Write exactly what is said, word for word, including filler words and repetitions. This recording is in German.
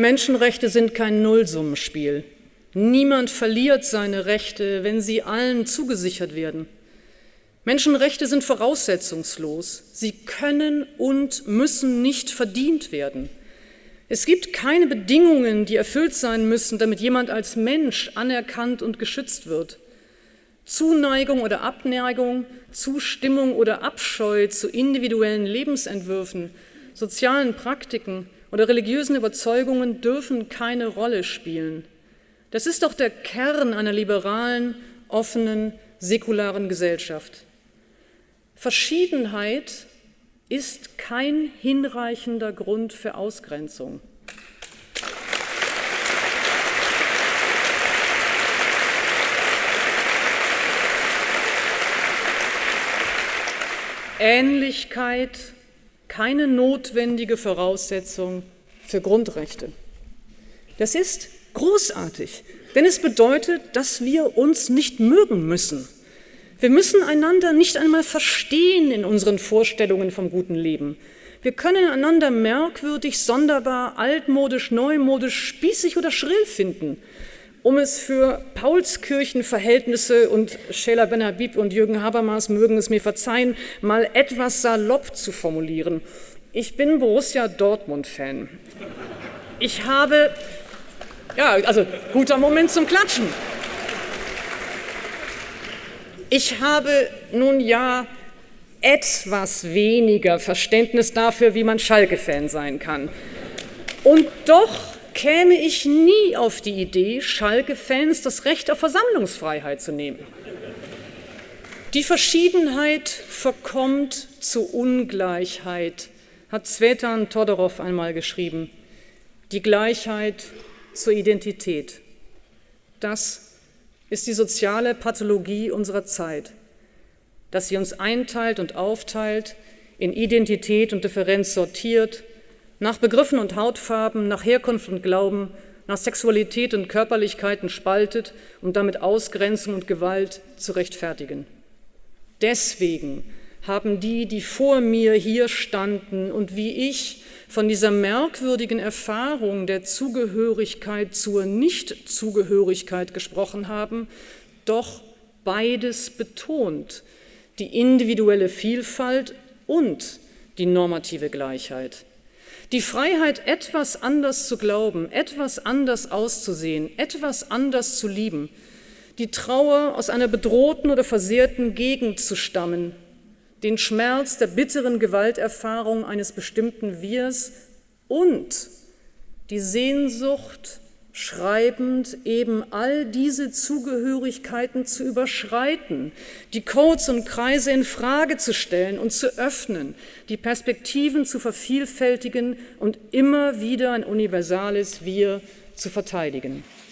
Menschenrechte sind kein Nullsummenspiel. Niemand verliert seine Rechte, wenn sie allen zugesichert werden. Menschenrechte sind voraussetzungslos. Sie können und müssen nicht verdient werden. Es gibt keine Bedingungen, die erfüllt sein müssen, damit jemand als Mensch anerkannt und geschützt wird. Zuneigung oder Abneigung, Zustimmung oder Abscheu zu individuellen Lebensentwürfen, sozialen Praktiken oder religiösen Überzeugungen dürfen keine Rolle spielen. Das ist doch der Kern einer liberalen, offenen, säkularen Gesellschaft. Verschiedenheit ist kein hinreichender Grund für Ausgrenzung. Ähnlichkeit keine notwendige Voraussetzung für Grundrechte. Das ist großartig, denn es bedeutet, dass wir uns nicht mögen müssen. Wir müssen einander nicht einmal verstehen in unseren Vorstellungen vom guten Leben. Wir können einander merkwürdig, sonderbar, altmodisch, neumodisch, spießig oder schrill finden, um es für Paulskirchenverhältnisse, und Sheila Ben Habib und Jürgen Habermas mögen es mir verzeihen, mal etwas salopp zu formulieren. Ich bin Borussia Dortmund-Fan. Ich habe, ja, also guter Moment zum Klatschen. Ich habe nun ja etwas weniger Verständnis dafür, wie man Schalke-Fan sein kann. Und doch käme ich nie auf die Idee, Schalke-Fans das Recht auf Versammlungsfreiheit zu nehmen. Die Verschiedenheit verkommt zu Ungleichheit, hat Tzvetan Todorov einmal geschrieben. Die Gleichheit zur Identität. Das ist die soziale Pathologie unserer Zeit, dass sie uns einteilt und aufteilt, in Identität und Differenz sortiert, nach Begriffen und Hautfarben, nach Herkunft und Glauben, nach Sexualität und Körperlichkeiten spaltet, um damit Ausgrenzung und Gewalt zu rechtfertigen. Deswegen haben die, die vor mir hier standen und wie ich von dieser merkwürdigen Erfahrung der Zugehörigkeit zur Nichtzugehörigkeit gesprochen haben, doch beides betont, die individuelle Vielfalt und die normative Gleichheit. Die Freiheit, etwas anders zu glauben, etwas anders auszusehen, etwas anders zu lieben, die Trauer, aus einer bedrohten oder versehrten Gegend zu stammen, den Schmerz der bitteren Gewalterfahrung eines bestimmten Wirs und die Sehnsucht, schreibend eben all diese Zugehörigkeiten zu überschreiten, die Codes und Kreise in Frage zu stellen und zu öffnen, die Perspektiven zu vervielfältigen und immer wieder ein universales Wir zu verteidigen.